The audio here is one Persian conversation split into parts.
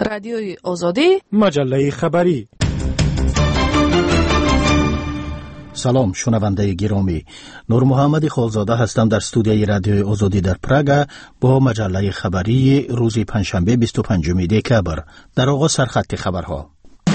رادیوی آزادی، مجله خبری. سلام شنونده گرامی، نور محمد خالزاده هستم در استودیوی رادیوی آزادی در پراگ با مجله خبری روز پنجشنبه 25 دکبر. در آغاز سرخط خبرها.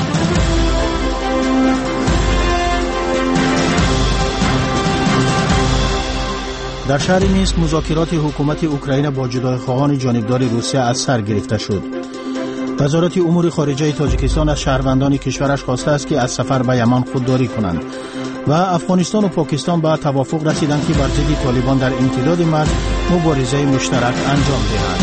در شهر مینسک مذاکرات حکومت اوکراین با جدایی‌خواهان جانبدار روسیه از سر گرفته شد. وزارت امور خارجه تاجیکستان از شهروندان کشورش خواسته است که از سفر به یمن خودداری کنند و افغانستان و پاکستان به توافق رسیدند که بر ضد طالبان در امتداد مرز مبارزه مشترک انجام دهند.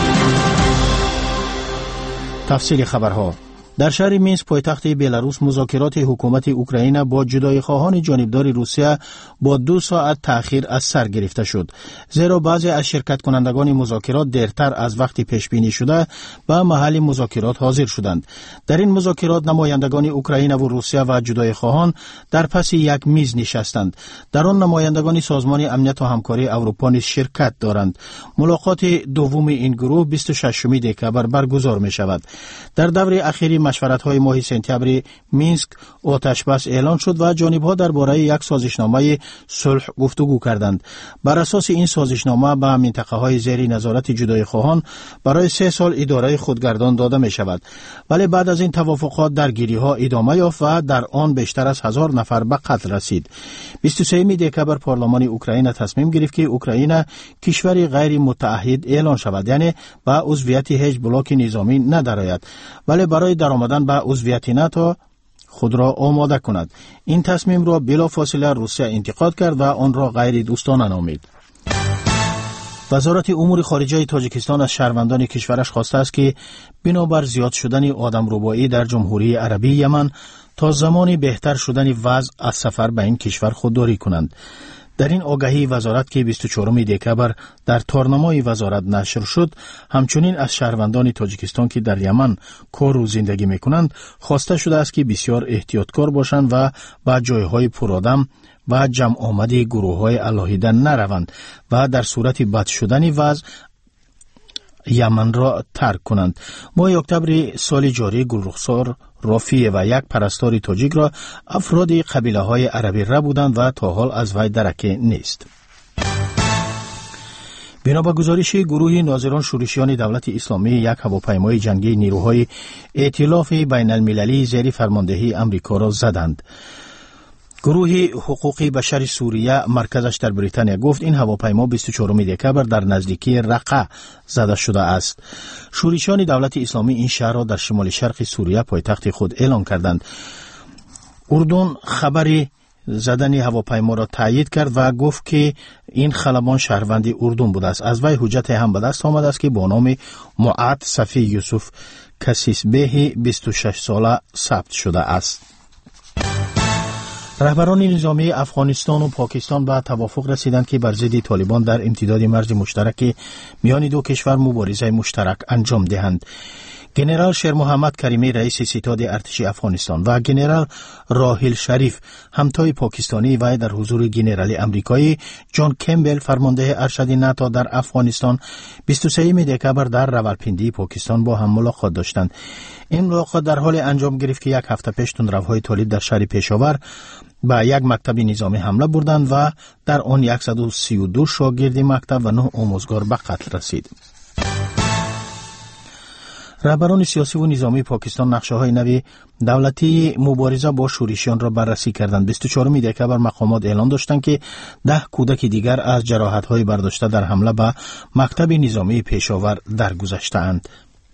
تفصیل خبرها. در شهر مینسک پایتخت بلاروس مذاکرات حکومت اوکراین با جدایی‌خواهان جانبدار روسیه با 2 ساعت تأخیر از سر گرفته شد، زیرا بعضی از شرکت کنندگان مذاکرات دیرتر از وقتی پیش بینی شده به محل مذاکرات حاضر شدند. در این مذاکرات نمایندگان اوکراین و روسیه و جدایی‌خواهان در پس یک میز نشستند. در آن نمایندگان سازمان امنیت و همکاری اروپا نیز شرکت دارند. ملاقات دوم این گروه 26 دکبر برگزار می شود. در دوره اخیر مشورت‌های ماه سپتامبر مینسک آتشبس اعلان شد و جانب‌ها درباره یک سازشنامه صلح گفتگو کردند. بر اساس این سازشنامه به منطقه‌های زیر نظارت جدایی‌خواهان برای 3 سال اداره خودگردان داده می‌شود. ولی بعد از این توافقات درگیری‌ها ادامه یافت و در آن بیشتر از 1000 نفر به قتل رسید. 23 دکبر پارلمان اوکراین تصمیم گرفت که اوکراین کشوری غیر متعهد اعلان شود، یعنی به عضویت هیچ بلاک نظامی ندارد، ولی برای آمدن به عضویت ناتو خود را آماده کند. این تصمیم را بلافاصله روسیه انتقاد کرد و آن را غیر دوستانه نامید. وزارت امور خارجه تاجیکستان از شهروندان کشورش خواسته است که بنابر زیاد شدن آدمربایی در جمهوری عربی یمن تا زمانی بهتر شدن وضع از سفر به این کشور خودداری کنند. در این آگهی وزارت که 24 دکبر در تارنمای وزارت نشر شد، همچنین از شهروندان تاجیکستان که در یمن کار و زندگی میکنند خواسته شده است که بسیار احتیاطکار باشند و به جایهای پرآدم و جمع آمد گروه‌های علاهیده نروند و در صورت بد شدن وضع یمن را ترک کنند. ماه اکتبر سال جاری گلرخسار رافی و یک پرستار تاجیک را افراد قبیله های عربی را بودند و تا حال از وی درکی نیست. بنا به گزارش گروه ناظران شورشیان دولت اسلامی، یک هواپیمای جنگی نیروهای ائتلاف بین المللی زیر فرماندهی امریکا را زدند. گروه حقوق بشر سوریه مرکزش در بریتانیا گفت این هواپیما 24 دکبر در نزدیکی رقه زده شده است. شورشیان دولت اسلامی این شهر را در شمال شرق سوریه پایتخت خود اعلان کردند. اردن خبر زدن هواپیما را تایید کرد و گفت که این خلبان شهروند اردن بوده است. از وی حجت هم به دست آمده است که با نام معاد صفی یوسف کسیسبه 26 ساله ثبت شده است. رهبران نظامی افغانستان و پاکستان به توافق رسیدند که بر ضد طالبان در امتداد مرز مشترک میان دو کشور مبارزه مشترک انجام دهند. گنرال شیر محمد کریمی رئیس ستاد ارتش افغانستان و گنرال راحیل شریف همتای پاکستانی و در حضور گنرال امریکایی جان کمبل فرمانده ارشد ناتو در افغانستان 23 دکبر در راولپیندی پاکستان با هم ملاقات داشتند. این ملاقات در حال انجام گرفت که یک هفته پیش تندروهای طالب در شهر پشاور به یک مکتب نظامی حمله بردند و در آن 132 شاگرد مکتب و 9 آموزگار به قتل رسید. رهبران سیاسی و نظامی پاکستان نقشه‌های نوی دولتی مبارزه با شورشیان را بررسی کردند. 24 دکبر مقامات اعلان داشتند که 10 کودک دیگر از جراحت‌های برداشته در حمله به مکتب نظامی پشاور درگذشته‌اند.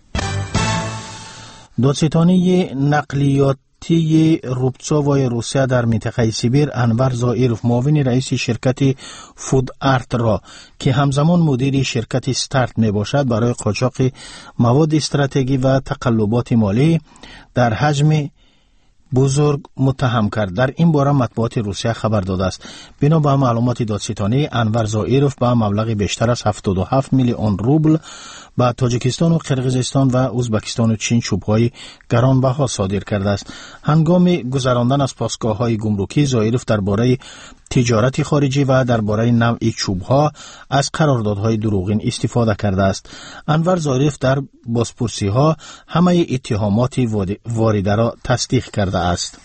دادستانی نقلیاتی روبتساوای روسیه در منطقه سیبیر انور زائیروف معاون رئیس شرکت فود آرت را که همزمان مدیر شرکت استارت می باشد برای قاچاق مواد استراتژی و تقلبات مالی در حجم بزرگ متهم کرد. در این باره مطبوعات روسیه خبر داده است. بنا به معلومات دادستانی انور زائیروف با مبلغ بیشتر از 77 میلیون روبل به تاجیکستان و قرقیزستان و ازبکستان و چین چوب‌های گرانبها صادر کرده است. هنگام گذراندن از پاسگاه‌های گمرکی زائیروف درباره تجارت خارجی و درباره نوع چوب‌ها از قراردادهای دروغین استفاده کرده است. انور ظریف در بازپرسی‌ها همه اتهامات وارده را تصدیق کرده است.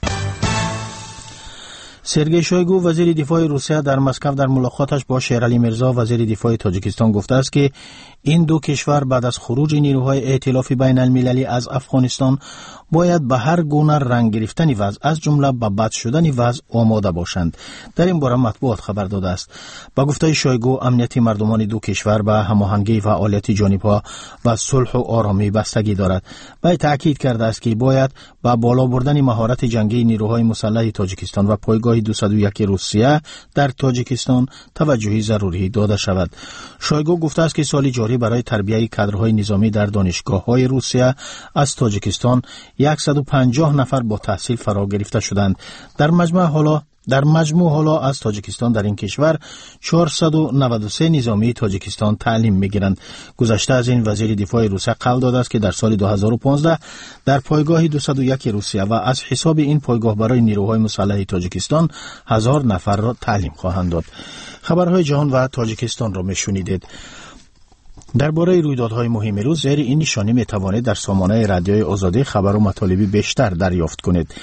سرگئی شویگو وزیر دفاع روسیه در مسکو در ملاقاتش با شیرعلی میرزا وزیر دفاع تاجیکستان گفته است که این دو کشور بعد از خروج نیروهای ائتلاف بین المللی از افغانستان باید به هر گونه رنگ گرفتن وضع از جمله به بد شدن وضع آماده باشند. در این باره مطبوعات خبر داده است. با گفته شویگو امنیت مردمان دو کشور به هماهنگی و فعالیت جانبها و صلح و آرامی بستگی دارد. وی تاکید کرده است که باید با بالا بردن مهارت جنگی نیروهای مسلح تاجیکستان و پایگاه 201 روسیه در تاجیکستان توجهی ضروری داده شود. شویگو گفته است که سال جاری برای تربیت کادرهای نظامی در دانشگاه‌های روسیه از تاجیکستان 150 نفر با تحصیل فرا گرفته شدند. در مجموع حالا از تاجیکستان در این کشور 493 نظامی تاجیکستان تعلیم می‌گیرند. گذشته از این وزیر دفاع روسیه قول داده است که در سال 2015 در پایگاه 201 روسیه و از حساب این پایگاه برای نیروهای مسلح تاجیکستان 1000 نفر را تعلیم خواهند داد. خبرهای جهان و تاجیکستان را میشنیدید. درباره رویدادهای مهم روز زیر این نشانی می توانید در سامانه رادیوی آزادی خبر و مطالبی بیشتر دریافت کنید.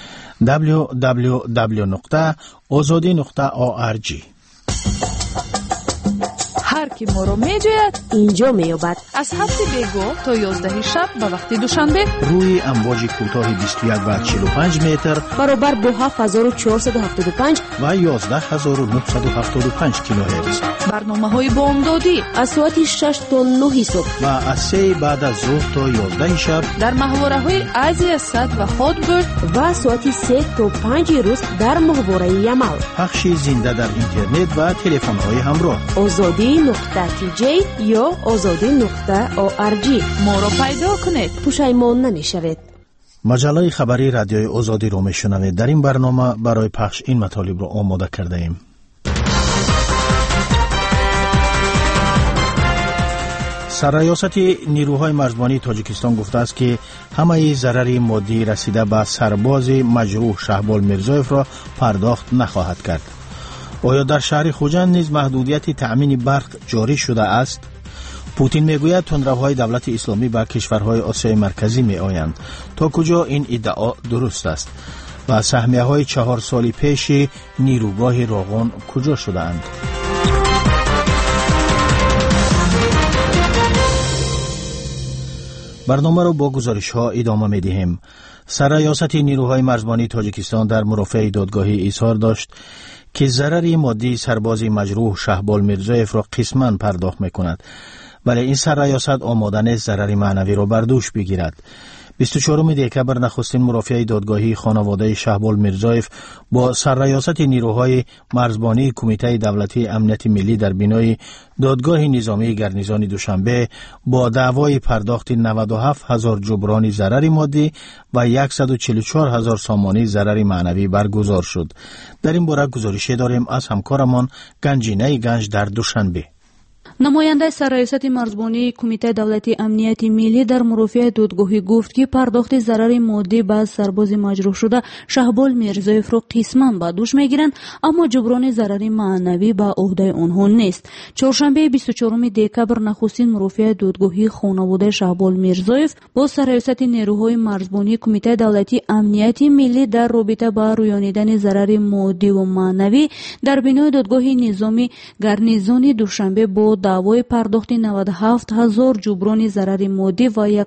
www.azadi.org. هر کی ما رو میجوید اینجا میابد. از 7 بیگو تا 11 شب به وقت دوشنبه روی امواج کوتاه 21 و 45 متر برابر با 7475 و 11975 کیلوهرتز. برنامه‌های بامدادی از ساعت 6 تا 9 صبح و از 3 بعد از ظهر تا 11 شب در محوره‌های آسیا صد و هادبرد و ساعت 3 تا 5 روز در محوره یمل. پخش زنده در اینترنت و تلفن‌های همراه. azadi.tj یا azadi.org. ما را پیدا کنید، پشیمان نمیشوید. مجله خبری رادیوی آزادی رو میشنوید. در این برنامه برای پخش این مطالب رو آماده کرده ایم. سرریاست نیروهای مرزبانی تاجیکستان گفته است که همه ضرر مادی رسیده به سرباز مجروح شهبال میرزایف را پرداخت نخواهد کرد. آیا در شهر خوجند نیز محدودیت تأمین برق جاری شده است؟ پوتین میگوید تندروهای دولت اسلامی به کشورهای آسیای مرکزی می آیند. تا کجا این ادعا درست است؟ و سهمیه‌های 4 سال پیش نیروگاه راغون کجا شده اند؟ برنامه را با گزارش‌ها ادامه می‌دهیم. سرریاست نیروهای مرزبانی تاجیکستان در مرافعه دادگاهی اظهار داشت که ضرر مادی سرباز مجروح شهبال میرزایف را قسماً پرداخت می‌کند، ولی این سرریاست آماده نیست ضرر معنوی را بر دوش بگیرد. 24 دکبر نخستین مرافعه دادگاهی خانواده شهبال میرزایف با سرریاست نیروهای مرزبانی کمیته دولتی امنیت ملی در بینای دادگاه نظامی گرنیزان دوشنبه با دعوای پرداخت 97,000 جبران ضرر مادی و 144,000 سامانی ضرر معنوی برگزار شد. در این باره گزارشی داریم از همکارمان گنجینه گنج در دوشنبه. نماینده سرریاست مرزبانی کمیته دولتی امنیت ملی در مرافعه دادگاهی گفت که پرداخت ضرر مادی به سرباز مجروح شده شهبال میرزایف را قسماً به دوش میگیرند، اما جبران ضرر معنوی به عهده آنها نیست. چهارشنبه 24 دکبر نخستین مرافعه دادگاهی خانواده شهبال میرزایف با سرریاست نیروهای مرزبانی کمیته دولتی امنیت ملی در رابطه با رویانیدن ضرر مادی و معنوی در بینای دادگاه نظامی گرنیزان دوشنبه با دعوای پرداخت 97,000 جبران ضرر مادی و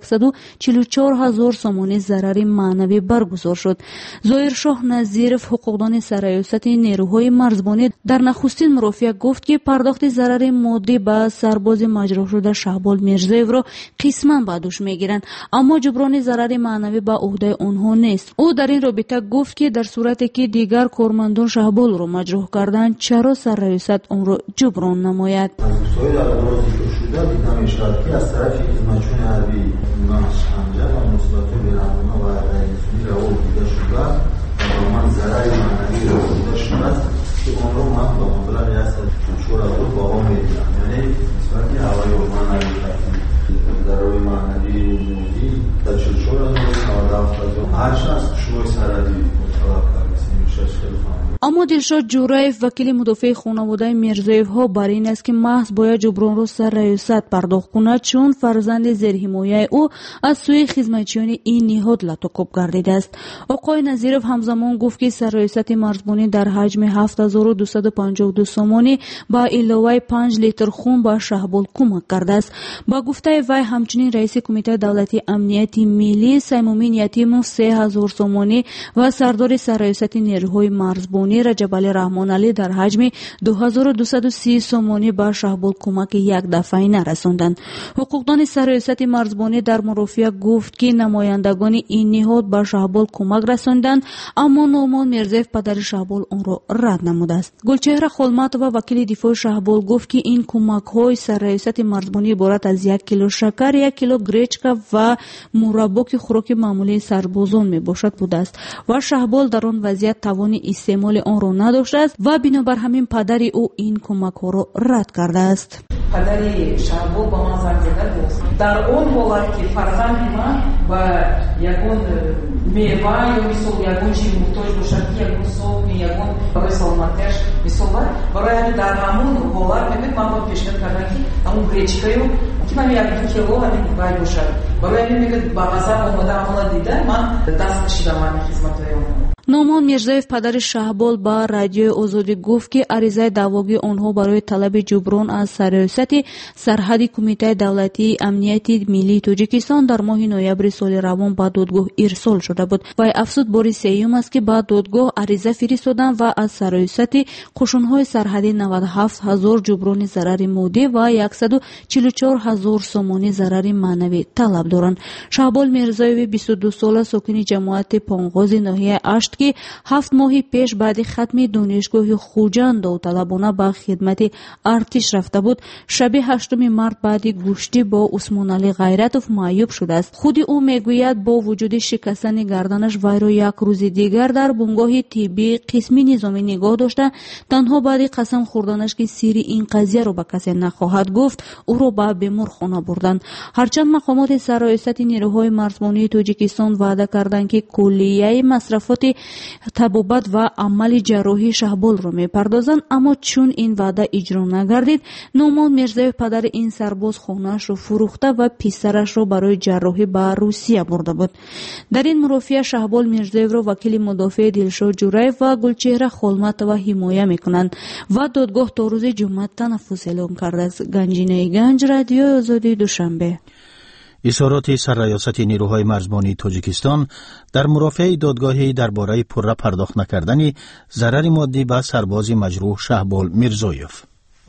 144,000 سامانه ضرر معنوی برگزار شد. ظاهرشاه نظیرف حقوقدان سرریاست نیروهای مرزبانی در نخستین مرافعه گفت که پرداخت ضرر مادی به سرباز مجروح شده شهبال میرزایف را قسماً به دوش میگیرند، اما جبران ضرر معنوی به عهده آنها نیست. او در این رابطه گفت که در صورتی که دیگر کارمندان شهبال را مجروح کردند چرا سرریاست آن را جبران نماید؟ در آغاز ذکر شده دیدم اشارتی از طرف خدمتچون حربی ناش حمجه و مصلحات بین‌المللی و رئیس‌جمهوری را دیده شده و من ضرر معنوی را دیده شده است که اون رو من با مبلغ 144,000 باها می‌دهم، یعنی نسبت هوای معنوی ضرر معنوی مودی در 44,000 هر شخص شما سردی مطلق کردیم شش خیلی اما دلشاد جورایف وکیل مدافع خانواده میرزایف ها بر این است که محض باید جبران را سر ریاست پرداخت کند، چون فرزند زیر حمایه او از سوی خدمتچیان این نهاد لاتوکوب گردیده است. آقای نظیرов همزمان گفت که سر ریاست مرزبانی در حجم 7252 سومانی با علاوه 5 لیتر خون با شهبال کمک کرده است. با گفته وی همچنین رئیس کمیته دولتی امنیت ملی سیمومین یتیموف 3000 سومانی و سردار سر ریاست نیروهای مرزبانی رجب علی رحمان علی در حجم 2230 سومانی با شهبال کمک یک دفعه نرساندند. حقوقدان سر ریاست مرزبانی در مرافعه گفت که نمایندگان این نهاد با شهبال کمک رساندند، اما نومان میرزایف پدر شهبال آن را رد نموده است. گلچهره خولمت و وکیل دفاع شهبال گفت که این کمک های سر ریاست مرزبانی عبارت از 1 کیلو شکر، 1 کیلو گریچکا و مربا که خوراک معمولی سربازان می باشد بوده است و شهبال در آن وضعیت توان استعمال آن را نداشته است و بنابر همین پدر او این کمک ها را رد کرده است. پدری شهبال با من زنگ زده بود. در اون حالت که فرزند من با یگون میوه یا مثل یگون چی محتاج باشد که یگون صبح یگون برای سلامتیش مثل برای همین در همون حالت میبید من باید پیشنهاد کردم که همون گریچکایو که من 1-2 کیلو همین باید باشد. برای همین میگه با غذا آماده همون دیدن من دست کشیدم همین خدمت‌های اون. نومان میرزایف پدر شهبال با رادیوی آزادی گفت که عریضه دعواگی آنها برای طلب جبران از سرریاست سرحدی کمیته دولتی امنیت ملی تاجیکستان در ماه نوامبر سال روان با دادگاه ارسال شده بود و افزود بار سوم است که با دادگاه عریضه فرستادند و از سرریاست قشون‌های سرحدی 97000 جبران ضرر مادی و 144000 سومانی ضرر معنوی طلب دارند. شهبال میرزایف 22 ساله ساکن جماعت پانغاز ناحیه اشت که 7 ماه پیش بعد ختم دانشگاه خوجند داوطلبانه به خدمت ارتش رفته بود. شب 8 مارس بعد گوشتی با عثمان علی غیرتوف معیوب شده است. خود او میگوید با وجود شکستن گردنش وی را یک روز دیگر در بنگاه طبی قسمی نظامی نگاه داشته. تنها بعد قسم خوردنش که سری این قضیه را به کسی نخواهد گفت او را به بیمارخانه بردند. هرچند مقامات سرریاست نیروهای مرزبانی تاجیکستان وعده کردند که کلیه مصرفات طبابت و عمل جراحی شهبال را میپردازند، اما چون این وعده اجرا نگردید نومان میرزایف پدر این سرباز خانه‌اش را فروخته و پسرش را برای جراحی به روسیه برده بود. در این مرافعه شهبال میرزایف را وکیل مدافع دلشاد جورایف و گلچهره خولمت و حمایه میکنند و دادگاه تا روز جمعه تنفس اعلام کرده است. گنجینه گنج، رادیو آزادی، دوشنبه. اظهارات سرریاست نیروهای مرزبانی تاجیکستان در مرافعه دادگاهی درباره پره پرداخت نکردن ضرر مادی به سرباز مجروح شهبال میرزایف.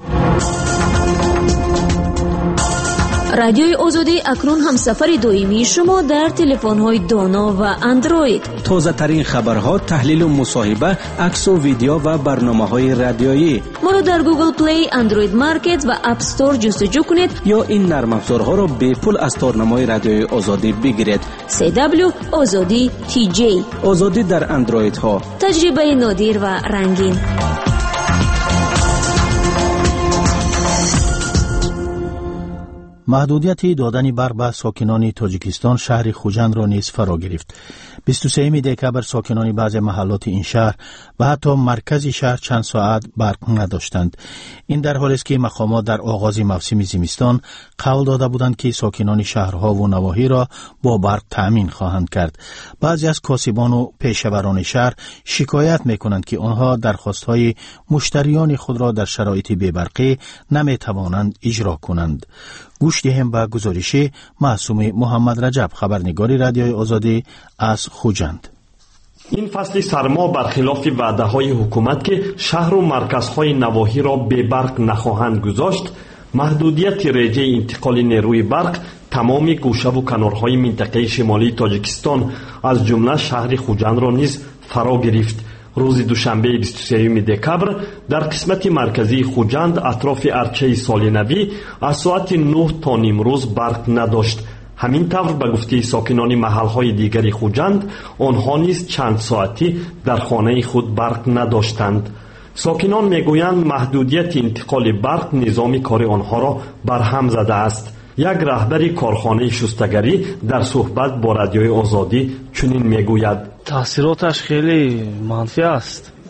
رادیوی آزادی اکنون هم سفر دائمی شما در تلفن‌های دانا و اندروید. تازه ترین خبرها، تحلیل و مصاحبه، عکس و ویدیو و برنامه‌های رادیویی. ما را در گوگل پلی، اندروید مارکت و اپ استور جستجو کنید یا این نرم افزارها را به پول از تارنمای رادیوی آزادی بگیرید. CW آزادی TJ. آزادی در اندروید ها. تجربه نادر و رنگین. محدودیت دادن برق به ساکنان تاجیکستان شهر خوجند را نیز فرا گرفت. 23 دکبر ساکنان بعضی محلات این شهر و حتی مرکز شهر چند ساعت برق نداشتند. این در حالی است که مقامات در آغاز موسم زمستان قول داده بودند که ساکنان شهرها و نواحی را با برق تأمین خواهند کرد. بعضی از کاسبان و پیشوران شهر شکایت می‌کنند که آنها درخواست‌های مشتریان خود را در شرایط بی‌برقی نمی‌توانند اجرا کنند. گوش دهیم به گزارش معصوم محمد رجب، خبرنگار رادیوی آزادی از خوجند. این فصل سرما برخلاف وعده‌های حکومت که شهر و مرکزهای نواحی را به برق نخواهند گذاشت، محدودیت رژه انتقال نیروی برق تمام گوشه و کنارهای منطقه شمالی تاجیکستان از جمله شهر خوجند را نیز فرا گرفت. روز دوشنبه 23 دکبر در قسمت مرکزی خوجند اطراف ارچه سالنوی از ساعت 9 تا نیمروز برق نداشت. همین طور به گفته ساکنان محلهای دیگری خوجند آنها نیز چند ساعتی در خانه خود برق نداشتند. ساکنان میگویند محدودیت انتقال برق نظام کار آنها را برهم زده است. یک رهبر کارخانه شستگری در صحبت با رادیوی آزادی چنین میگوید: تاثیراتش خیلی منفی است.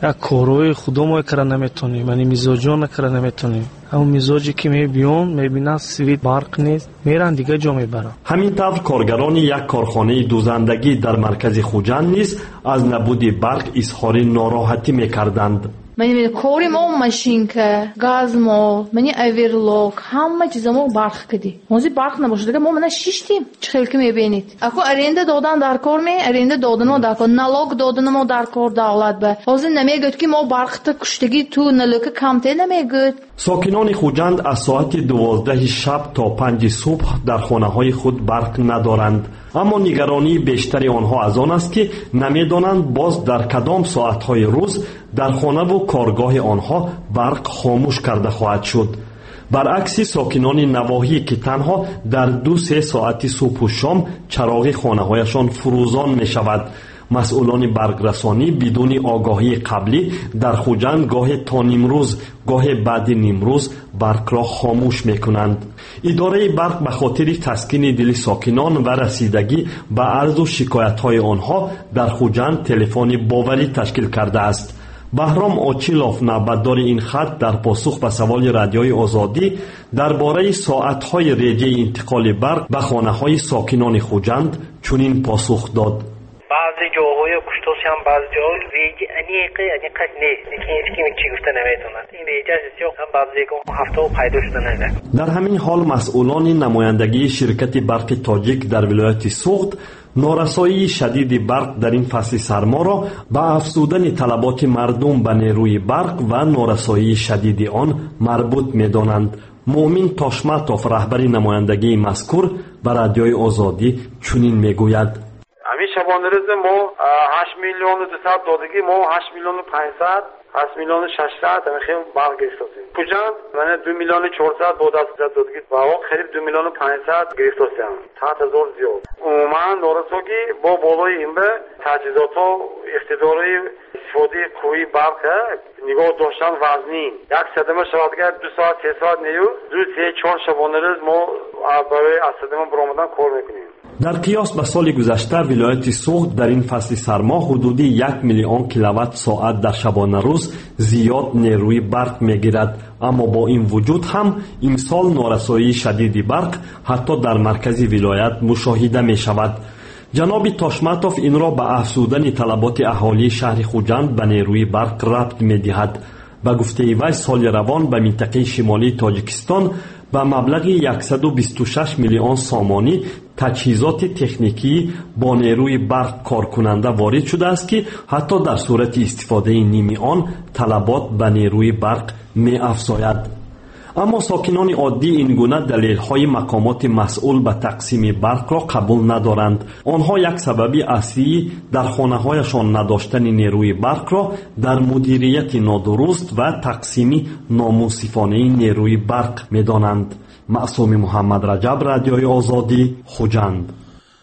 یک کارهای خدا ما کار نمیتونیم، یعنی مزاجا نکار نمیتونیم. همون مزاجی که میبینن میبینن سویت برق نیست، میرن دیگه جا میبرن. همین طور کارگران یک کارخانه دوزندگی در مرکز خوجند نیز از نبود برق اظهار ناراحتی میکردند. من کاری ما ماشینکه، گاز ما، منی اویرلوک، همه چیز ما برق کردی. موزی برق نباشه دیگه ما من شیشتیم. چه که میبینید؟ اکو ارنده دادن در کار می، ارنده دادن ما در کار، نالوگ دادن ما در کار دولت به. حاضر نمیگوید که ما برق تا کشتگی تو نالوگ کمتر نمیگوید. ساکنان خوجند از ساعت 12 شب تا 5 صبح در خانه‌های خود برق ندارند. اما نگرانی بیشتری آنها از آن است که نمیدانند باز در کدام ساعت‌های روز در خانه و کارگاه آنها برق خاموش کرده خواهد شد. برعکس ساکنان نواحی که تنها در 2-3 ساعت صبح و شام چراغ خانه‌هایشان فروزان می شود. مسئولان برقرسانی بدون آگاهی قبلی در خوجند گاه تا نیمروز گاه بعد نیمروز برق را خاموش میکنند. اداره برق به خاطر تسکین دل ساکنان و رسیدگی به عرض و شکایت‌های آنها در خوجند تلفن باوری تشکیل کرده است. بهرام آچیلوف نوبتدار این خط در پاسخ به سوال رادیوی آزادی درباره ساعت‌های ریجه انتقال برق به خانه‌های ساکنان خوجند چنین پاسخ داد: بعضی جاهای کشتاسی هم بعضی جاهای ریجه انیقه نیست، لیکن هیچ کی چی گفته نمیتوند. این ریجه زیاد هم بعضی هفته پیدا شده نمیده. در همین حال مسئولان نمایندگی شرکت برق تاجیک در ولایت سوغد نارسایی شدید برق در این فصل سرما را به افزودن طلبات مردم به نیروی برق و نارسایی شدید آن مربوط می‌دانند. مومن تاشماتوف رهبر نمایندگی مذکور به رادیوی آزادی چنین میگوید: همین شبانه روز ما 8 میلیون و 200 دادگی، ما 8 میلیون و 500 8 میلیون و 600 همین برق گرفتیم. خوجند من 2 میلیون و 400 بود از دادگی و قریب 2 میلیون و 500 گرفتیم. 7000 زیاد. عموما نارسایی با بالای این به تجهیزات و اقتداری استفاده قوی برق نگاه داشتن وزنی. یک صدمه شبادگر 2 ساعت 3 ساعت نیو 2-3-4 شبانه روز ما برای از صدمه برآمدن کار میکنیم. در قیاس به سال گذشته ولایت سوغد در این فصل سرما حدودی 1 میلیون کیلووات ساعت در شبانه روز زیاد نیروی برق میگیرد. اما با این وجود هم امسال نارسایی شدید برق حتی در مرکز ولایت مشاهده می شود. جناب تاشماتوف این را به افزودن طلبات اهالی شهر خوجند به نیروی برق ربط می دهد. به گفته وی سال روان به منطقه شمالی تاجیکستان به مبلغ 126 میلیون سامانی تجهیزات تکنیکی با نیروی برق کار کننده وارد شده است که حتی در صورت استفاده نیمی آن طلبات به نیروی برق می افزاید. اما ساکنان عادی این گونه دلیل‌های مقامات مسئول به تقسیم برق را قبول ندارند. آنها یک سبب اصلی در خانه‌هایشان نداشتن نیروی برق را در مدیریت نادرست و تقسیم نامنصفانه نیروی برق می‌دانند. معصوم محمد رجب، رادیوی آزادی، خوجند.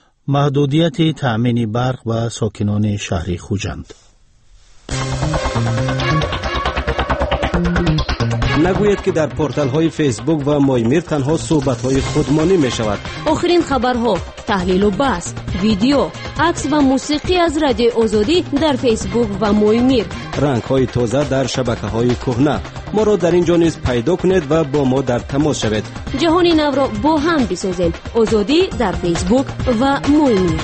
محدودیت تأمین برق و ساکنان شهر خوجند. نگوید که در پورتال های فیسبوک و مایمیر تنها صحبت های خودمانی می شود. آخرین خبرها، تحلیل و بحث، ویدیو، عکس و موسیقی از رادیو آزادی در فیسبوک و مایمیر. رنگ های تازه در شبکه های کهنه. ما را در اینجا نیز پیدا کنید و با ما در تماس شوید. جهان نو را با هم بسازیم. آزادی در فیسبوک و مایمیر.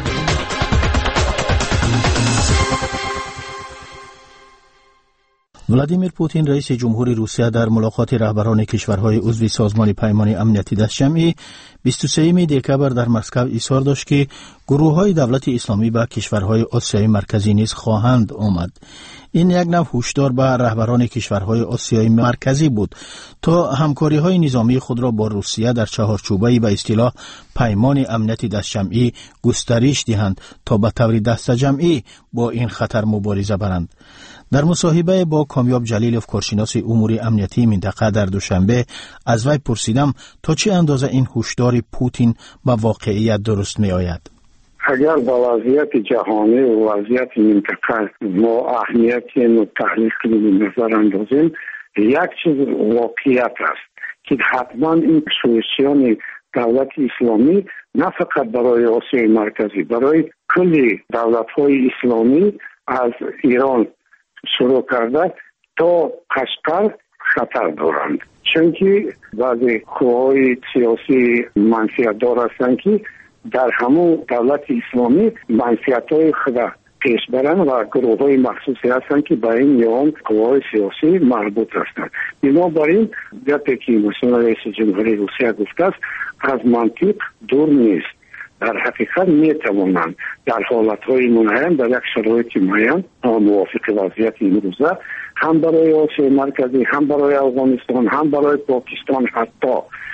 ولادیمیر پوتین رئیس جمهور روسیه در ملاقات رهبران کشورهای عضو سازمان پیمان امنیتی دستجمعی 23 دکبر در مسکو اصرار داشت که گروه‌های دولت اسلامی به کشورهای آسیای مرکزی نیز خواهند آمد. این یک نوع هشدار به رهبران کشورهای آسیای مرکزی بود تا همکاری‌های نظامی خود را با روسیه در چهارچوبه به اصطلاح پیمان امنیتی دستجمعی گسترش دهند تا به طور دسته‌جمعی با این خطر مبارزه برند. در مصاحبه با کامیاب جلیلوف کارشناس امور امنیتی منطقه در دوشنبه از وی پرسیدم تا چه اندازه این هشدار پوتین به واقعیت درست می آید. اگر با وضعیت جهانی و وضعیت منطقه ما اهمیت اینو تحلیل کنیم نظر اندازیم، یک چیز واقعیت است که حتما این سویسیان دولت اسلامی نه فقط برای آسیای مرکزی، برای کل دولت‌های اسلامی از ایران شروع کرده تا قشقر خطر دارند، چون که بعضی قوای سیاسی منفعت‌دار هستند که در همون دولت اسلامی منفعت‌های خود پیش برند و گروه‌های مخصوصی هستند که به این یا قوای سیاسی مربوط هستند. بنابراین گپی که مثلا رئیس جمهوری روسیه گفته است از منطق دور نیست. در حقیقت میتوانند در حالتهای معین در یک شرایط معین موافق وضعیت امروزه هم برای آسیای مرکزی، هم برای افغانستان، هم برای پاکستان حتی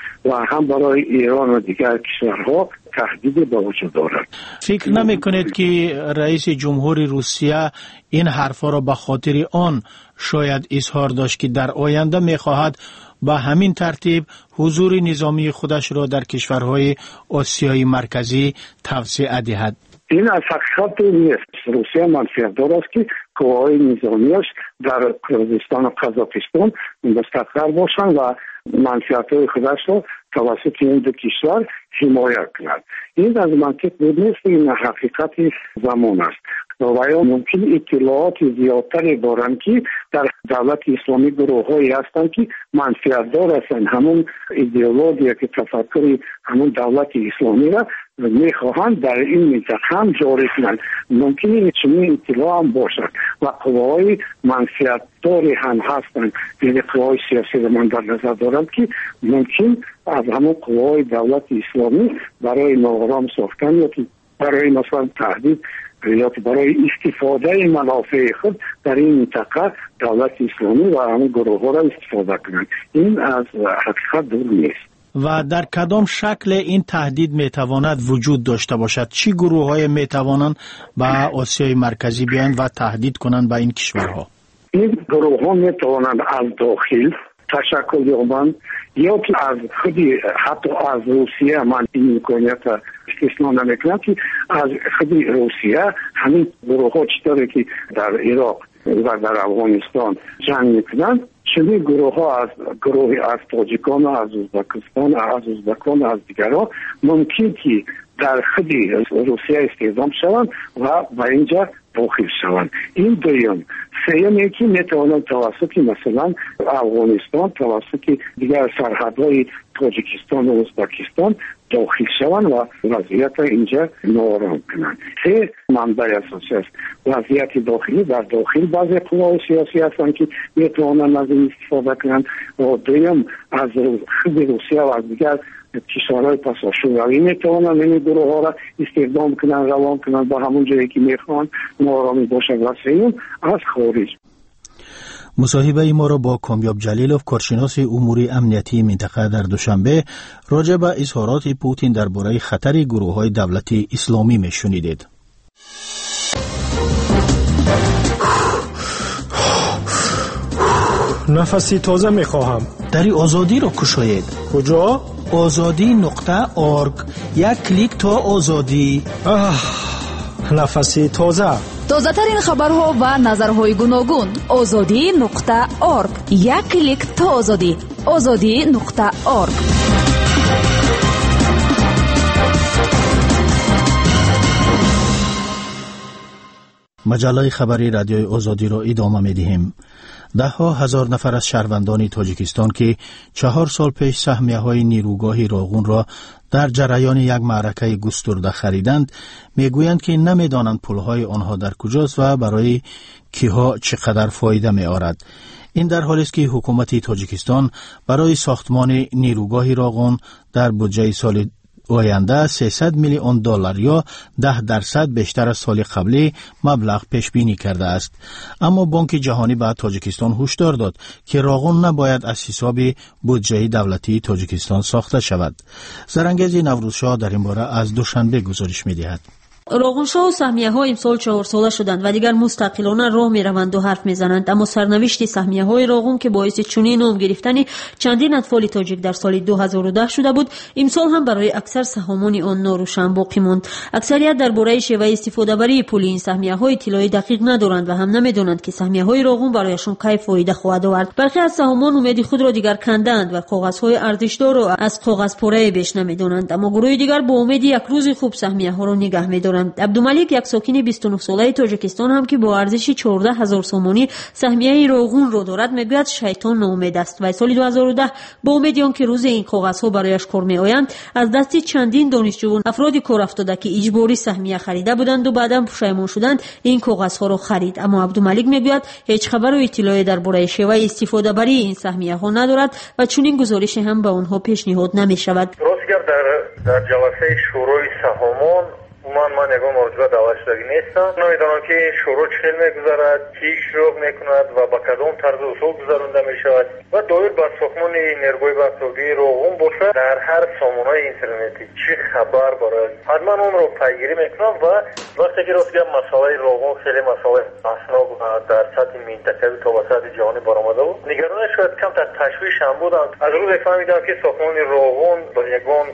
و هم برای ایران و دیگر کشورها تهدید به وجود دارد. فکر نمی کنید که رئیس جمهوری روسیه این حرفا را به خاطر آن شاید اظهار داشت که در آینده می خواهد با همین ترتیب حضور نظامی خودش را در کشورهای آسیای مرکزی توسعه دهد؟ این از حقیقت نیست. روسیه منفعت‌دار است که قوای نظامیش در کردستان و قزاقستان مستقر باشند و منفعت‌های خودش را توسط این دو کشور حمایت کند. این از منطق بود نیست، این حقیقت زمان است. و یا ممکن اطلاعات زیادتری دارند که در دولت اسلامی گروه‌هایی هستند که منفعت‌دار هستند، همون ایدئولوژی که تفکر همون دولت اسلامی را میخواهند در این منطقه هم جاری کنند. ممکنه چنین اطلاع هم باشد و قوای منفعت‌داری هم هستند. یعنی قوای سیاسی من در نظر دارم که ممکن از همون قوای دولت اسلامی برای ناآرام ساختن یا برای مثلا تهدید یا برای استفاده منافع خود در این منطقه دولت اسلامی و همون گروه ها را استفاده کنند. این از حقیقت دور نیست. و در کدام شکل این تهدید میتواند وجود داشته باشد؟ چی گروه های میتوانند به آسیای مرکزی بیایند و تهدید کنند به این کشورها؟ این گروه ها میتوانند از داخل تشکل یابند یا که از خودی حتی از روسیه، من این امکانیت استثنا نمیکنم که از خودی روسیه همین گروه ها چطوری که در عراق و در افغانستان جنگ میکنند، چنین گروه ها از تاجیکان، از ازبکان، از دیگرها ممکن که در خودی روسیه استخدام شوند و به اینجا داخل شوند. این دویم. سیمی که میتوانند توسط مثلا افغانستان، توسط دیگر سرحدهای تاجیکستان و ازبکستان داخل شوند و وضعیت اینجا ناآرام کنند. سه منبع اساسی است. وضعیت داخلی، در داخل بعضی قوای سیاسی هستند که میتوانند از این استفاده کنند و دویم از خود روسیه و از دیگر کشورهای پساشویی میتوانند این گروه ها را استخدام کنند، روان کنند با همون جایی که میخوان ناآرامی باشد. و سیوم از خارج. مصاحبه ما را با کامیاب جلیلوف، کارشناس امور امنیتی منطقه در دوشنبه راجع به اظهارات پوتین درباره خطر گروه‌های دولت اسلامی میشنیدید. نفسی تازه میخواهم. دری آزادی را کشاید. کجا؟ azadi.org. یک کلیک تا آزادی. نفسی تازه. تازه ترین خبرها و نظرهای گوناگون. azadi.org. یک کلیک تا آزادی. azadi.org. مجله خبری رادیوی آزادی را ادامه می‌دهیم. ده‌ها هزار نفر از شهروندان تاجیکستان که 4 سال پیش سهمیه‌های نیروگاه راغون را در جریان یک معرکه گسترده خریدند، میگویند که نمی‌دانند پولهای آنها در کجاست و برای کیها چقدر فایده می‌آورد. این در حالی است که حکومت تاجیکستان برای ساختمان نیروگاه راغون در بودجه سال آینده 300 میلیون دلار یا 10% بیشتر از سال قبلی مبلغ پیش بینی کرده است. اما بانک جهانی به تاجیکستان هشدار داد که راغون نباید از حساب بودجه دولتی تاجیکستان ساخته شود. زرنگیز نوروزشاه در این باره از دوشنبه گزارش می‌دهد. راغونشاه و سهمیه‌ها امسال 4 ساله شدند و دیگر مستقلانه راه می‌روند و حرف می‌زنند، اما سرنوشت سهمیه‌های راغون که باعث چنین نام گرفتن چندین اطفال تاجیک در سال 2010 شده بود، امسال هم برای اکثر سهامان آن ناروشن باقی ماند. اکثریت درباره شیوه استفاده بری پول این سهمیه‌ها اطلاعی دقیق ندارند و هم نمی‌دانند که سهمیه‌های راغون برایشان کی فایده خواهد آورد. برخی از سهامان امید خود را دیگر کندند و کاغذهای ارزشدار را از کاغذ پاره بیش نمی‌دانند، اما گروه دیگر با امید یک روز خوب سهمیه‌ها را نگه می‌دارند. دارند. عبدالملیک یک ساکن 29 ساله تاجیکستان هم که با ارزش 14,000 سومانی سهمیه روغن را دارد میگوید شیطان ناامید است و سال 2010 با امید آنکه روز این کاغذها برایش کار میآیند از دست چندین دانشجو افرادی کار افتاده که اجباری سهمیه خریده بودند و بعدا پشیمان شدند این کاغذها را خرید. اما عبدالملیک میگوید هیچ خبر و اطلاعی درباره شیوه استفاده بری این سهمیه ها ندارد و چنین گزارشی هم به آنها پیشنهاد نمی شود. در جلسه شروع سهامان من یکم موضوع دعوت شدگی نیستم. نمیدانم که شروع چهل میگذارد، چی شروع میکند و با کدام طرز اصول گذرانده میشود و دایر بر ساختمان نیروی بافندگی روغن باشه. در هر سامانه اینترنتی چی خبر برای حتما اون رو پیگیری میکنم و وقتی که راست مسئله روغن خیلی مسئله اسناد در سطح منطقه‌ای تا سطح جهانی برآمده بود، نگران شاید کم تا تشویش هم بودم. از روز فهمیدم که ساختمان روغن با یگان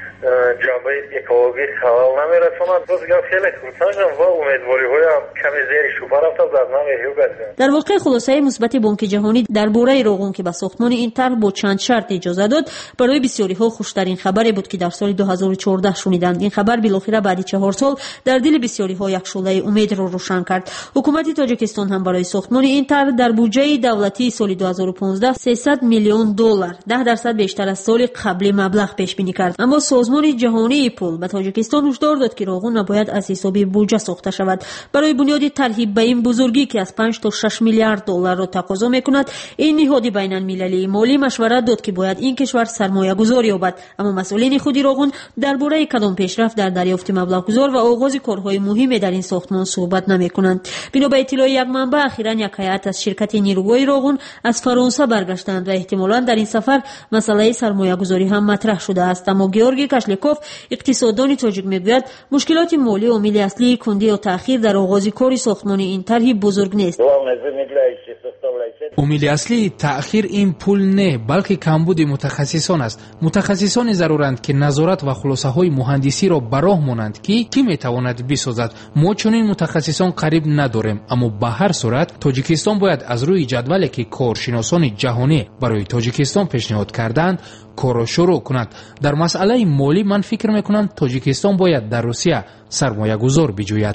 جنبه اکولوژی خلال نمیرساند. روزگار خیلی خوشحالم و امیدواری‌های هم کمی زیر شوبه رفته در نام هیوگل. در واقع خلاصه مثبت بانک جهانی درباره روغن که به ساختمان این طرح با چند شرط اجازه داد برای بسیاری‌ها خوشترین خبری بود که در سال 2014 شنیدند. این خبر بالاخره بعد 4 سال در دل بسیاری‌ها یک شعله امید را روشن کرد. حکومت تاجیکستان هم برای ساختمان این طرح در بودجه دولتی سال 2015 $300 میلیون 10% بیشتر از سال قبلی مبلغ پیش بینی کرد. اما سازمان جهانی پول به تاجیکستان هشدار داد که روغن نباید از حساب بودجه ساخته شود. برای بنیاد ترحیب به این بزرگی که از 5 تا 6 میلیارد دلار را تقاضا میکند، این نهاد بین المللی مالی مشورت داد که باید این کشور سرمایه گذاری یابد. اما مسئولین خود روغن درباره کدام پیشرفت در دریافت مبلغ گذار و آغاز کارهای مهمی در این ساختمان صحبت نمیکنند. بنا به اطلاع یک منبع، اخیراً یک هیئت از شرکت نیروگاه روغن از فرانسه برگشتند و احتمالاً در این سفر مسئله سرمایه گذاری هم مطرح شده است. اما گیورگی کاشلیکوف اقتصاددان تاجیک میگوید مشکلات مالی عامل اصلی کندی و تأخیر در آغاز کار ساختمان این طرح بزرگ نیست. عامل اصلی تأخیر این پول نه، بلکه کمبود متخصصان است. متخصصان ضرورند که نظارت و خلاصه های مهندسی را به راه مانند که کی میتواند بسازد. ما چنین متخصصان قریب نداریم، اما به هر صورت تاجیکستان باید از روی جدولی که کارشناسان جهانی برای تاجیکستان پیشنهاد کردند کار شروع کند. در مسئله مالی من فکر میکنم تاجیکستان باید در روسیه سرمایه گذار بجوید.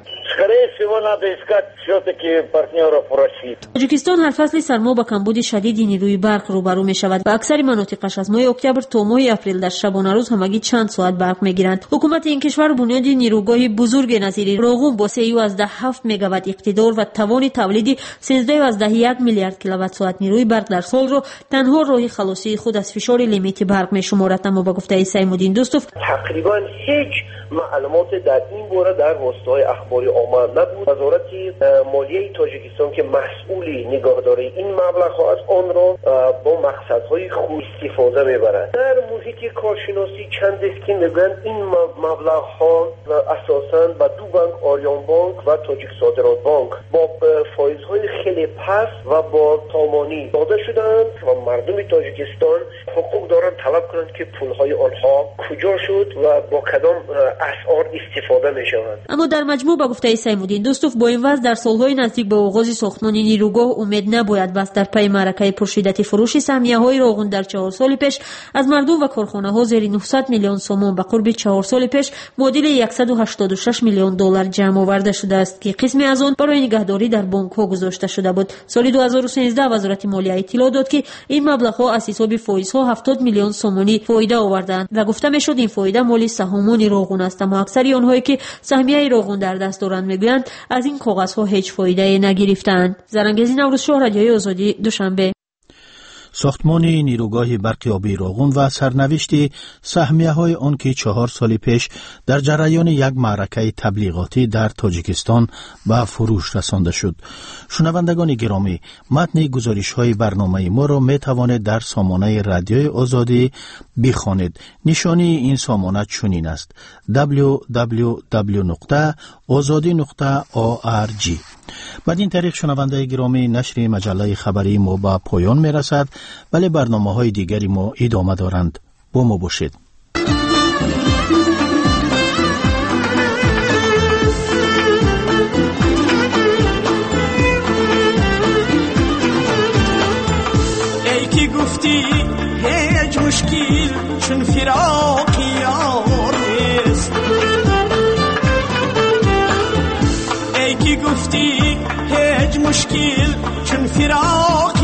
تاجیکستان هر فصل سرما با کمبود شدید نیروی برق روبرو می شود و اکثر مناطقش از ماه اکتبر تا ماه اپریل در شبانه روز همگی چند ساعت برق می گیرند. حکومت این کشور بنیاد نیروگاه بزرگ نظیر روغن با 3.7 مگاوات اقتدار و توان تولید 13.1 میلیارد کیلووات ساعت نیروی برق در سال را تنها راه خلاصی خود از فشار لیمیت برق می شمارد. اما با گفته سیمودین دوستوف تقریبا هیچ معلومات در این باره در واسطه‌های اخباری آمد نبود. وزارت مالیه تاجیکستان که مسئولی نگهداری این مبلغ‌ها از آن را با مقصدهای خود استفاده می‌برد. در محیط کارشناسی چند است که میگن این مبلغ‌ها اساساً به دو بانک، آریان بانک و تاجیک صادرات بانک با فایزهای خیلی پست و با تامانی داده شدند و مردم تاجیکستان حقوق دارند طلب کنند که پول‌های آنها کجا شد و با کدام اسعار استفاده می‌شوند. اما در مجموع با گفته سیمودین دوستوف با این وضع در سالهای نزدیک به آغاز ساختمان نیروگاه امید نباید بست. در پی معرکه پرشدت فروش سهمیه‌های روغن در 4 سال پیش از مردم و کارخانه‌ها زیر 900 میلیون سوم به قرب 4 سال پیش معادل 186 میلیون دلار جمع آورده شده است که قسمی از آن برای نگهداری در بانک‌ها گذاشته شده بود. سال 2013 وزارت مالیه اطلاع داد که این مبلغ‌ها از حساب فایزها 70 میلیون سومانی فایده آوردند و گفته میشد این فایده مالی سهامان روغن است. اما اکثر آنهایی که سهمیه روغن در دست دارند میگویند از این کاغذها هیچ فایده نگرفتند. زرنگزی نوروزشاه، رادیوی آزادی، دوشنبه. ساختمان نیروگاه برق آبی روغن و سرنوشت سهمیه‌های آن که 4 سال پیش در جریان یک معرکه تبلیغاتی در تاجیکستان به فروش رسانده شد. شنوندگان گرامی، متن گزارش‌های برنامه ما را می‌توانید در سامانه رادیوی آزادی بخوانید. نشانی این سامانه چنین است: www.azadi.org. بعد این طریق شنونده گرامی، نشر مجله خبری ما به پایان می رسد، ولی برنامه های دیگری ما ادامه دارند. با ما باشید. ای که گفتی هیچ مشکل چون فراق یار نیست، ای که گفتی هیچ مشکل چون فراق